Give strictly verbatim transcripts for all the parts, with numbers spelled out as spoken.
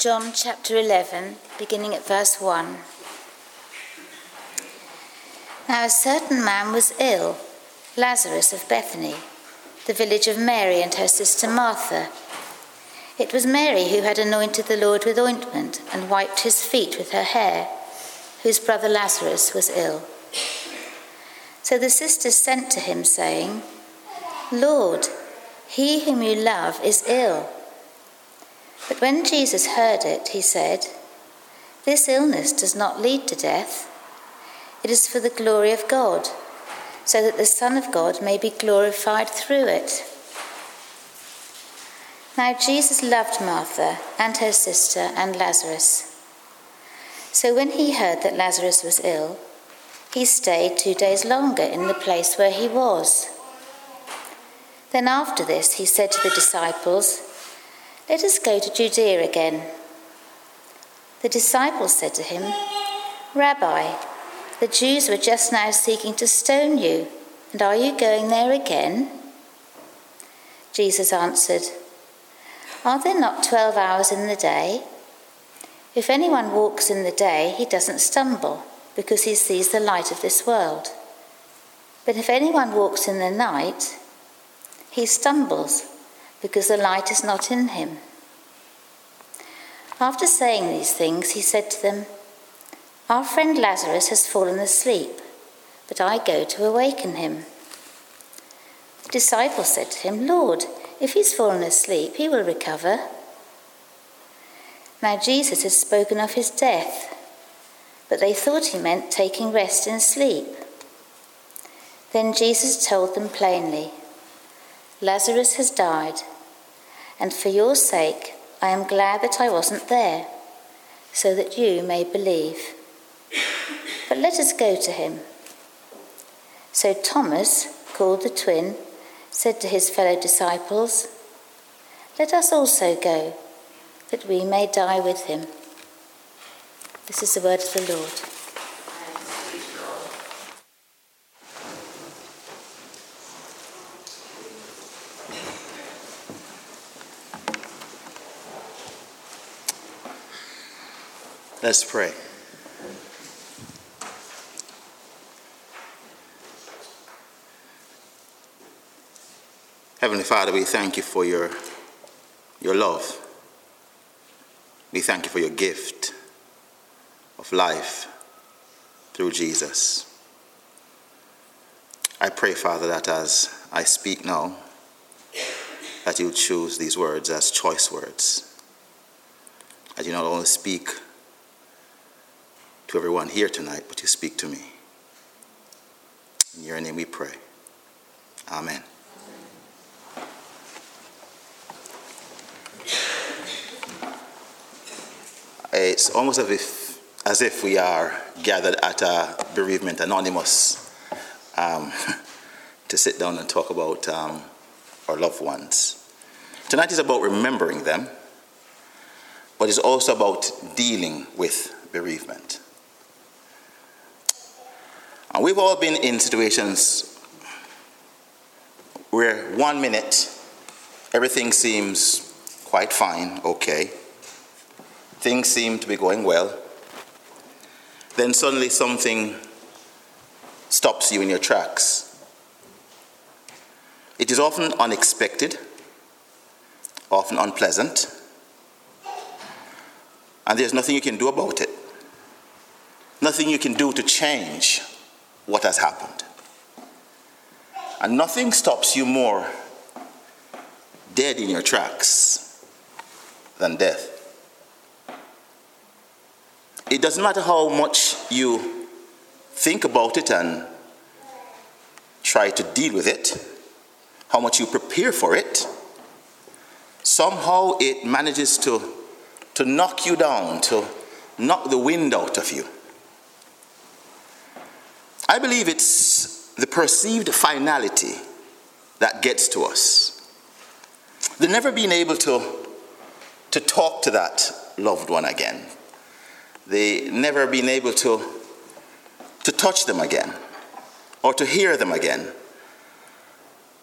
John chapter eleven, beginning at verse one. Now a certain man was ill, Lazarus of Bethany, the village of Mary and her sister Martha. It was Mary who had anointed the Lord with ointment and wiped his feet with her hair, whose brother Lazarus was ill. So the sisters sent to him, saying, "Lord, he whom you love is ill." But when Jesus heard it, he said, "This illness does not lead to death. It is for the glory of God, so that the Son of God may be glorified through it." Now Jesus loved Martha and her sister and Lazarus. So when he heard that Lazarus was ill, he stayed two days longer in the place where he was. Then after this he said to the disciples, "Let us go to Judea again." The disciples said to him, "Rabbi, the Jews were just now seeking to stone you, and are you going there again?" Jesus answered, "Are there not twelve hours in the day? If anyone walks in the day, he doesn't stumble, because he sees the light of this world. But if anyone walks in the night, he stumbles, because the light is not in him." After saying these things, he said to them, "Our friend Lazarus has fallen asleep, but I go to awaken him." The disciples said to him, "Lord, if he's fallen asleep, he will recover." Now Jesus had spoken of his death, but they thought he meant taking rest in sleep. Then Jesus told them plainly, "Lazarus has died, and for your sake I am glad that I wasn't there, so that you may believe. But let us go to him." So Thomas, called the twin, said to his fellow disciples, "Let us also go, that we may die with him." This is the word of the Lord. Let's pray. Heavenly Father, we thank you for your, your love. We thank you for your gift of life through Jesus. I pray, Father, that as I speak now, that you choose these words as choice words. That you not only speak to everyone here tonight, but you speak to me. In your name we pray. Amen. It's almost as if, as if we are gathered at a bereavement anonymous um, to sit down and talk about um, our loved ones. Tonight is about remembering them, but it's also about dealing with bereavement. And we've all been in situations where one minute everything seems quite fine, okay. Things seem to be going well. Then suddenly something stops you in your tracks. It is often unexpected, often unpleasant, and there's nothing you can do about it. Nothing you can do to change what has happened. And nothing stops you more dead in your tracks than death. It doesn't matter how much you think about it and try to deal with it, how much you prepare for it, somehow it manages to, to knock you down, to knock the wind out of you. I believe it's the perceived finality that gets to us. The never being able to, to talk to that loved one again. The never being able to, to touch them again, or to hear them again,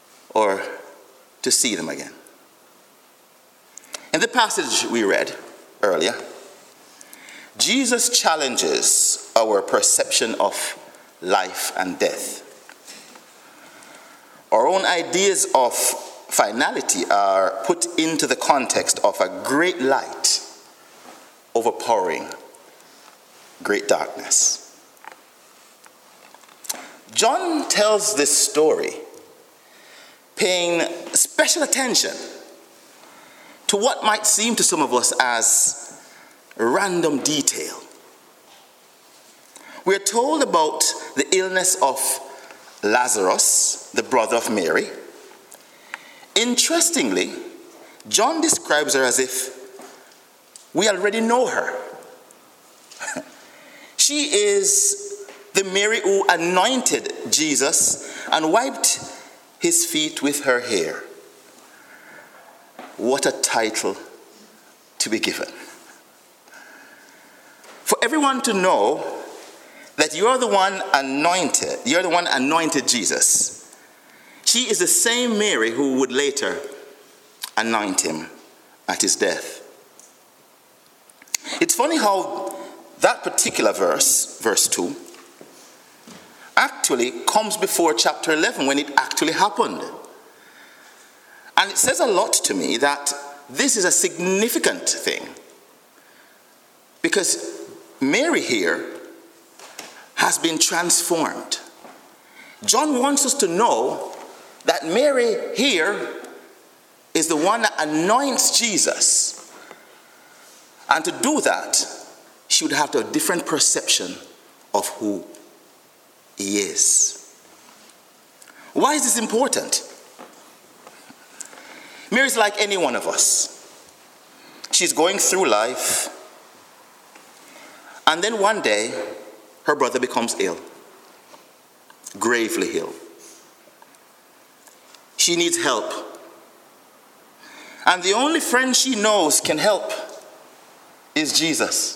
or to see them again. In the passage we read, earlier, Jesus challenges our perception of life and death. Our own ideas of finality are put into the context of a great light overpowering great darkness. John tells this story paying special attention to what might seem to some of us as random detail. We are told about the illness of Lazarus, the brother of Mary. Interestingly, John describes her as if we already know her. She is the Mary who anointed Jesus and wiped his feet with her hair. What a title to be given. For everyone to know that you're the one anointed, you're the one anointed Jesus. She is the same Mary who would later anoint him at his death. It's funny how that particular verse, verse two, actually comes before chapter eleven when it actually happened. And it says a lot to me that this is a significant thing, because Mary here has been transformed. John wants us to know that Mary here is the one that anoints Jesus. And to do that, she would have to have a different perception of who he is. Why is this important? Mary's like any one of us. She's going through life, and then one day, her brother becomes ill, gravely ill. She needs help. And the only friend she knows can help is Jesus.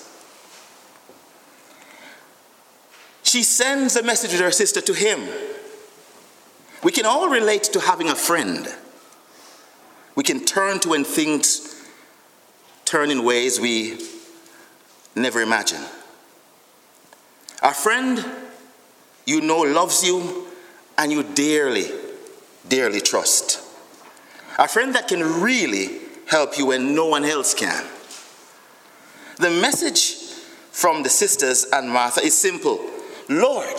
She sends a message with her sister to him. We can all relate to having a friend we can turn to when things turn in ways we never imagined. Our friend you know loves you and you dearly, dearly trust. A friend that can really help you when no one else can. The message from the sisters and Martha is simple. Lord,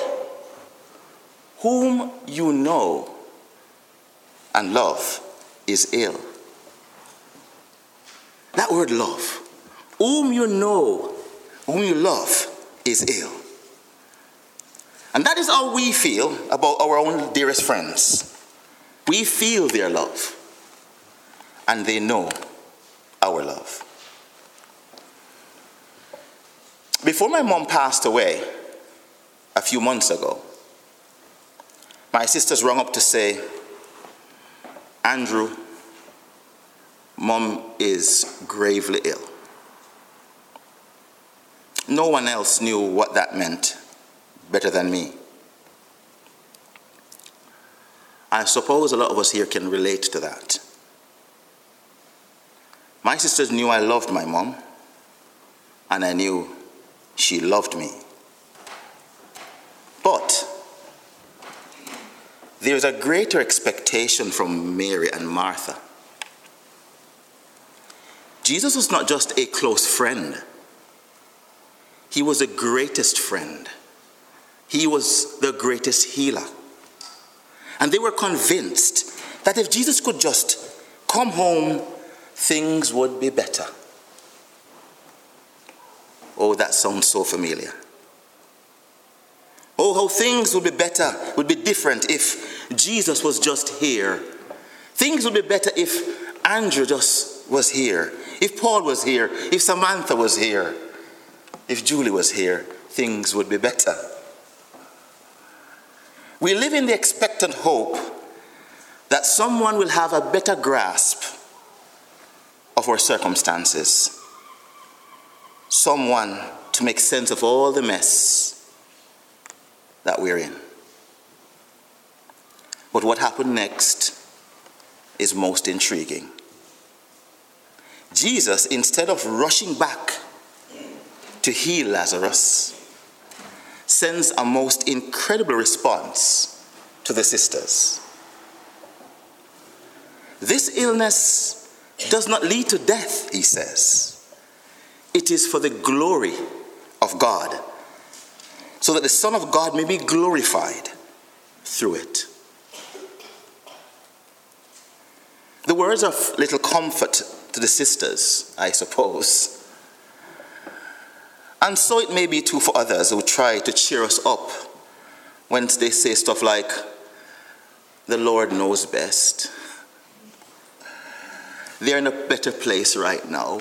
whom you know and love is ill. That word love, whom you know, whom you love is ill. And that is how we feel about our own dearest friends. We feel their love, and they know our love. Before my mom passed away a few months ago, my sisters rang up to say, Andrew, Mom is gravely ill. No one else knew what that meant better than me. I suppose a lot of us here can relate to that. My sisters knew I loved my mom, and I knew she loved me. But there's a greater expectation from Mary and Martha. Jesus was not just a close friend. He was the greatest friend. He was the greatest healer. And they were convinced that if Jesus could just come home, things would be better. Oh, that sounds so familiar. Oh, how things would be better, would be different if Jesus was just here. Things would be better if Andrew just was here. If Paul was here, if Samantha was here, if Julie was here, things would be better. We live in the expectant hope that someone will have a better grasp of our circumstances. Someone to make sense of all the mess that we're in. But what happened next is most intriguing. Jesus, instead of rushing back to heal Lazarus, sends a most incredible response to the sisters. This illness does not lead to death, he says. It is for the glory of God, so that the Son of God may be glorified through it. The words are little comfort to the sisters, I suppose. And so it may be too for others who try to cheer us up when they say stuff like, the Lord knows best. They're in a better place right now.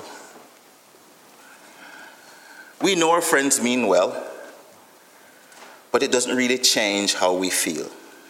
We know our friends mean well, but it doesn't really change how we feel.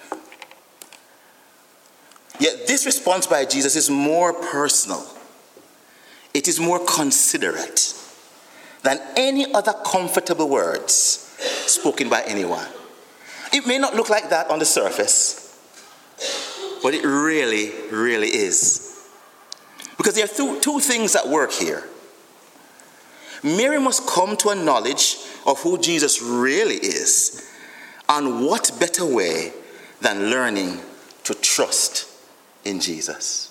Yet this response by Jesus is more personal. It is more considerate than any other comfortable words spoken by anyone. It may not look like that on the surface, but it really, really is. Because there are two, two things at work here. Mary must come to a knowledge of who Jesus really is, and what better way than learning to trust in Jesus.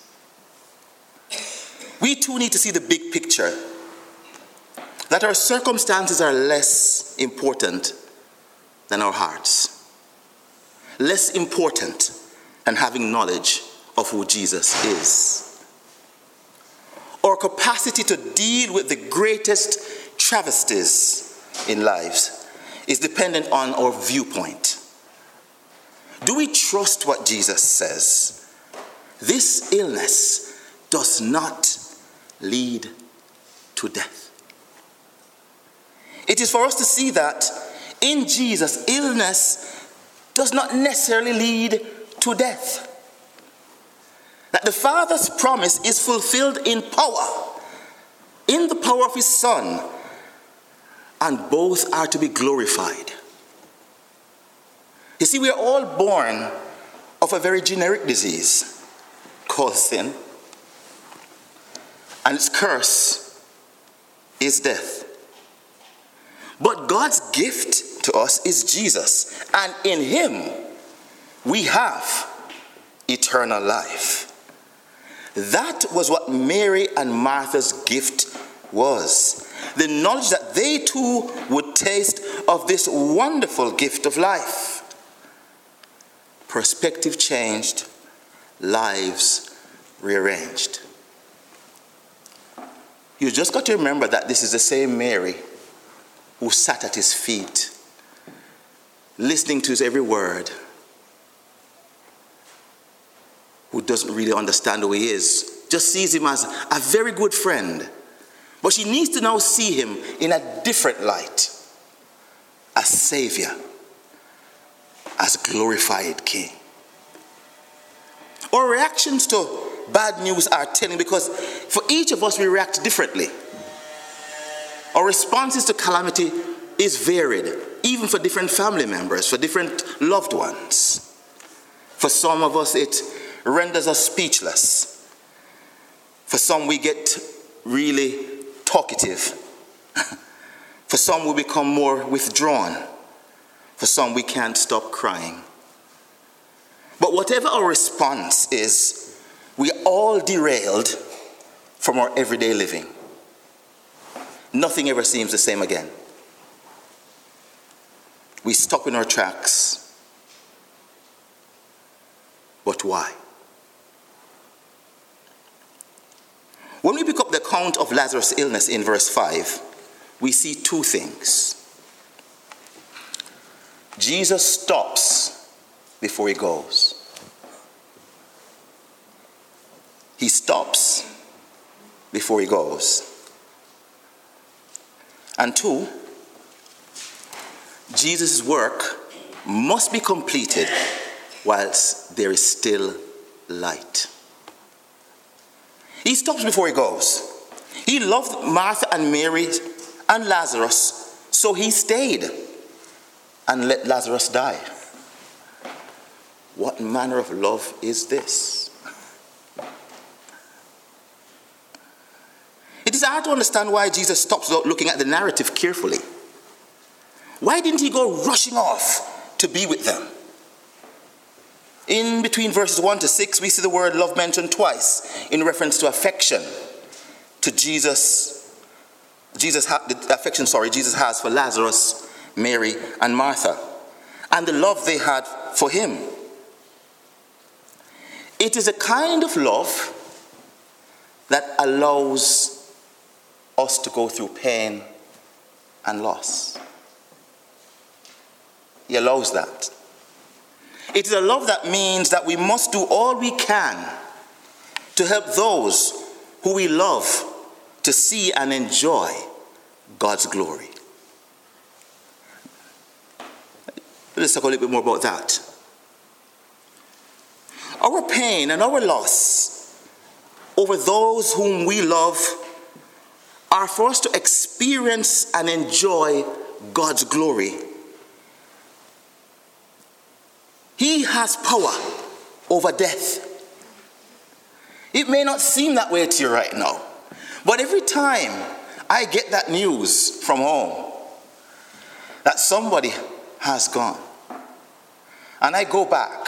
We too need to see the big picture, that our circumstances are less important than our hearts, less important than having knowledge of who Jesus is. Our capacity to deal with the greatest travesties in lives is dependent on our viewpoint. Do we trust what Jesus says? This illness does not lead to death. It is for us to see that in Jesus, illness does not necessarily lead to death. That the Father's promise is fulfilled in power, in the power of his Son, and both are to be glorified. You see, we are all born of a very generic disease called sin, and its curse is death. But God's gift to us is Jesus, and in him we have eternal life. That was what Mary and Martha's gift was. The knowledge that they too would taste of this wonderful gift of life. Perspective changed, lives rearranged. You just got to remember that this is the same Mary who sat at his feet, listening to his every word, who doesn't really understand who he is, just sees him as a very good friend. But she needs to now see him in a different light, as Savior, as glorified King. Our reactions to bad news are telling, because for each of us we react differently. Our responses to calamity is varied, even for different family members, for different loved ones. For some of us, it renders us speechless. For some, we get really talkative. For some, we become more withdrawn. For some, we can't stop crying. But whatever our response is, we are all derailed from our everyday living. Nothing ever seems the same again. We stop in our tracks. But why? When we pick up the account of Lazarus' illness in verse five, we see two things. Jesus stops before he goes. He stops before he goes. And two, Jesus' work must be completed whilst there is still light. He stops before he goes. He loved Martha and Mary and Lazarus, so he stayed and let Lazarus die. What manner of love is this? It is hard to understand why Jesus stops looking at the narrative carefully. Why didn't he go rushing off to be with them? In between verses one to six, we see the word love mentioned twice in reference to affection to Jesus. Jesus, the affection, sorry, Jesus has for Lazarus, Mary, and Martha, and the love they had for him. It is a kind of love that allows us to go through pain and loss. He allows that. It is a love that means that we must do all we can to help those who we love to see and enjoy God's glory. Let's talk a little bit more about that. Our pain and our loss over those whom we love are for us to experience and enjoy God's glory. He has power over death. It may not seem that way to you right now, but every time I get that news from home that somebody has gone, and I go back,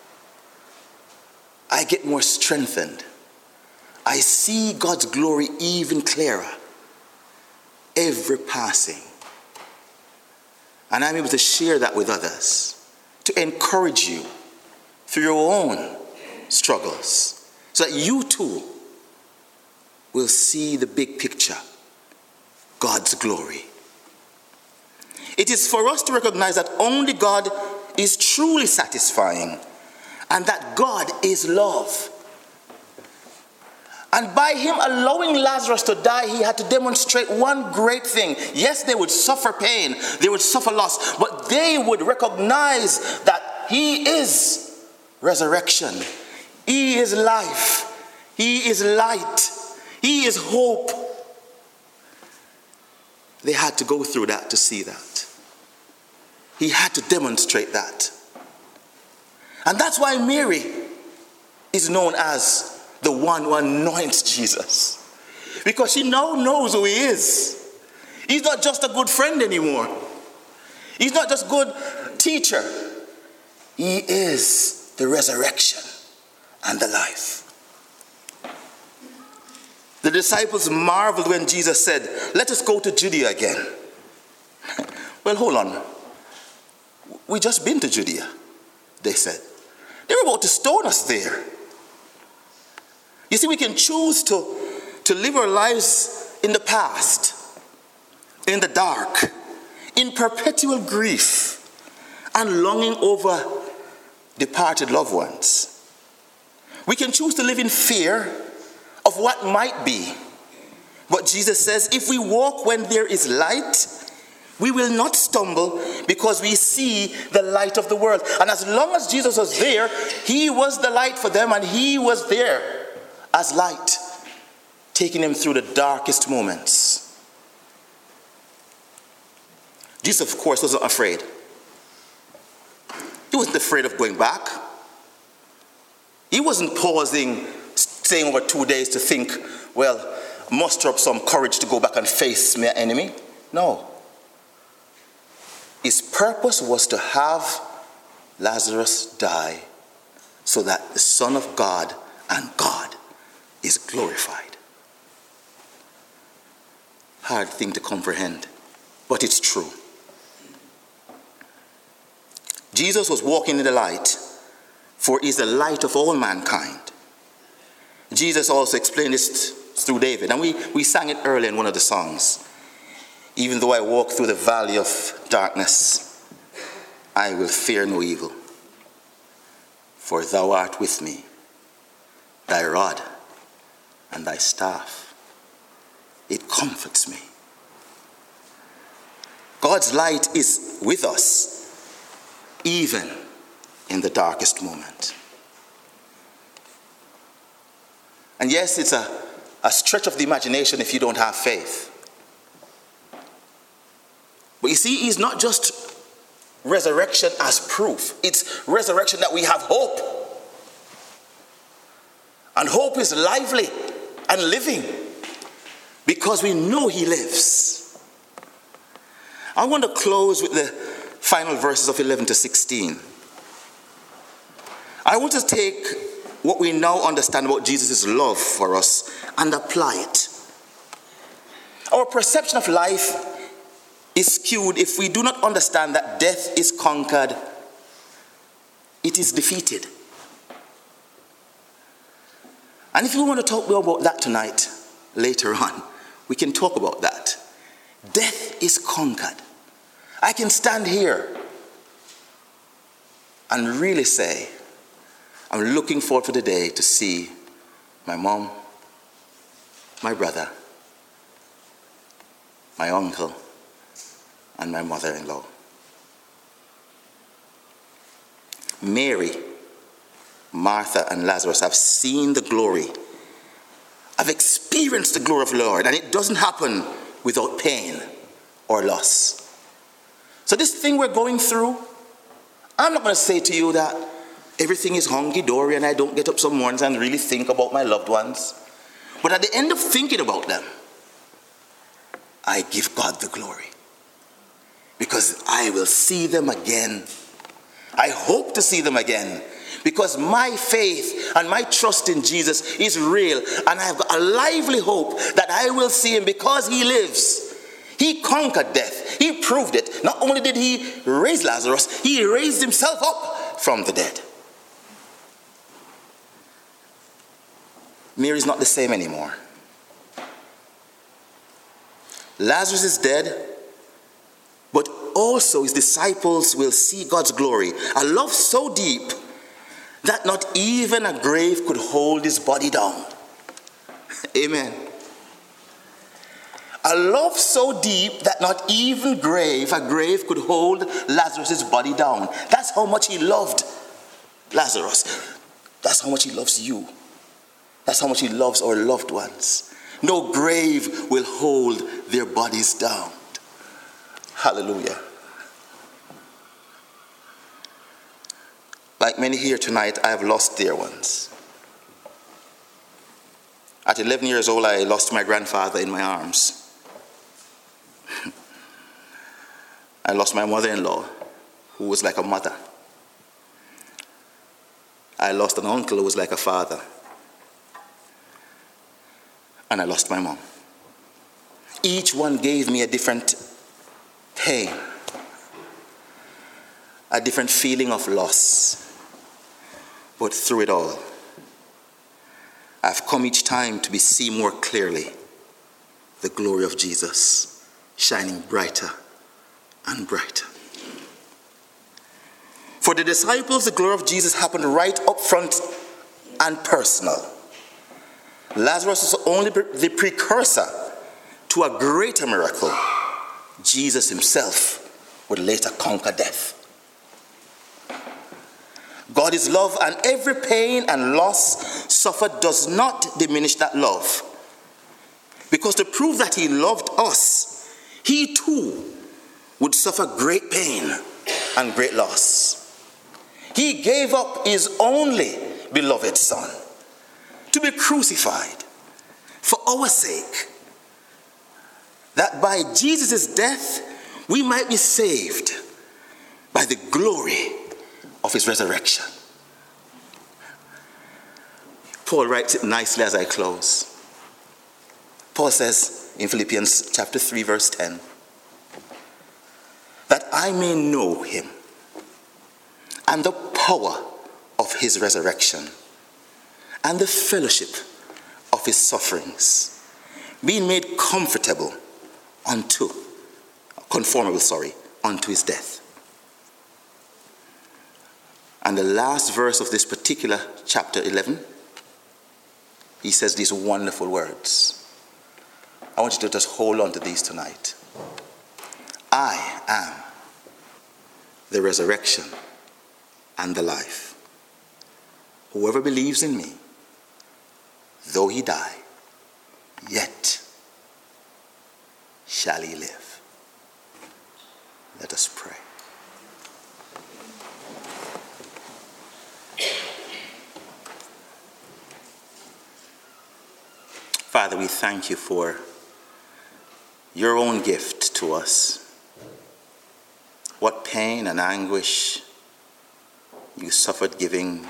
I get more strengthened. I see God's glory even clearer every passing. And I'm able to share that with others, to encourage you through your own struggles, so that you too will see the big picture, God's glory. It is for us to recognize that only God is truly satisfying, and that God is love. And by him allowing Lazarus to die, he had to demonstrate one great thing. Yes, they would suffer pain, they would suffer loss, but they would recognize that he is resurrection, he is life, he is light, he is hope. They had to go through that to see that. He had to demonstrate that. And that's why Mary is known as the one who anoints Jesus. Because she now knows who he is. He's not just a good friend anymore. He's not just a good teacher. He is the resurrection and the life. The disciples marveled when Jesus said, "Let us go to Judea again." Well, hold on. We just been to Judea, they said. They were about to stone us there. You see, we can choose to, to live our lives in the past, in the dark, in perpetual grief, and longing over departed loved ones. We can choose to live in fear of what might be. But Jesus says, if we walk when there is light, we will not stumble because we see the light of the world. And as long as Jesus was there, he was the light for them, and he was there as light, taking them through the darkest moments. Jesus, of course, wasn't afraid. He wasn't afraid of going back. He wasn't pausing, staying over two days to think, well, muster up some courage to go back and face my enemy. No. His purpose was to have Lazarus die so that the Son of God and God is glorified. Hard thing to comprehend, but it's true. Jesus was walking in the light, for he is the light of all mankind. Jesus also explained this through David, and we, we sang it earlier in one of the songs. Even though I walk through the valley of darkness, I will fear no evil, for thou art with me. Thy rod and thy staff, it comforts me. God's light is with us, even in the darkest moment. And yes, it's a, a stretch of the imagination if you don't have faith. But you see, he's not just resurrection as proof. It's resurrection that we have hope. And hope is lively and living because we know he lives. I want to close with the final verses of eleven to sixteen. I want to take what we now understand about Jesus' love for us and apply it. Our perception of life is skewed if we do not understand that death is conquered, it is defeated. And if you want to talk more about that tonight, later on, we can talk about that. Death is conquered. I can stand here and really say, I'm looking forward to the day to see my mom, my brother, my uncle, and my mother-in-law. Mary, Martha, and Lazarus have seen the glory. I've experienced the glory of the Lord, and it doesn't happen without pain or loss. So this thing we're going through, I'm not going to say to you that everything is hunky-dory and I don't get up some mornings and really think about my loved ones. But at the end of thinking about them, I give God the glory. Because I will see them again. I hope to see them again. Because my faith and my trust in Jesus is real. And I have got a lively hope that I will see him because he lives. He conquered death. He proved it. Not only did he raise Lazarus, he raised himself up from the dead. Mary's not the same anymore. Lazarus is dead, but also his disciples will see God's glory. A love so deep that not even a grave could hold his body down. Amen. A love so deep that not even grave, a grave could hold Lazarus' body down. That's how much he loved Lazarus. That's how much he loves you. That's how much he loves our loved ones. No grave will hold their bodies down. Hallelujah. Like many here tonight, I have lost dear ones. At eleven years old, I lost my grandfather in my arms. I lost my mother-in-law, who was like a mother. I lost an uncle who was like a father. And I lost my mom. Each one gave me a different pain, a different feeling of loss. But through it all, I've come each time to be see more clearly the glory of Jesus shining brighter and brighter. For the disciples, the glory of Jesus happened right up front and personal. Lazarus was only the precursor to a greater miracle. Jesus himself would later conquer death. God is love, and every pain and loss suffered does not diminish that love. Because to prove that he loved us, he too would suffer great pain and great loss. He gave up his only beloved son to be crucified for our sake, that by Jesus' death we might be saved by the glory of his resurrection. Paul writes it nicely as I close. Paul says in Philippians chapter three, verse ten, that I may know him and the power of his resurrection and the fellowship of his sufferings, being made comfortable unto, conformable, sorry, unto his death. And the last verse of this particular chapter eleven, he says these wonderful words. I want you to just hold on to these tonight. I am the resurrection and the life. Whoever believes in me, though he die, yet shall he live. Let us pray. Father, we thank you for your own gift to us. What pain and anguish you suffered giving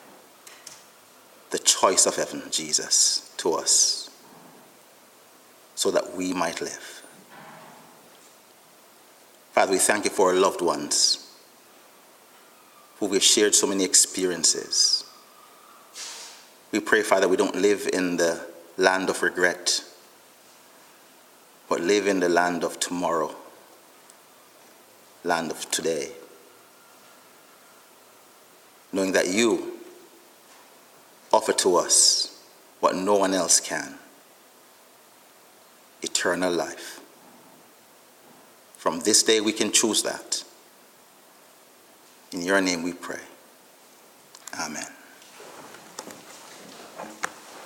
the choice of heaven, Jesus, to us, so that we might live. Father, we thank you for our loved ones who we've shared so many experiences. We pray, Father, we don't live in the land of regret, but live in the land of tomorrow, land of today, knowing that you offer to us what no one else can: eternal life. From this day we can choose that. In your name we pray. Amen.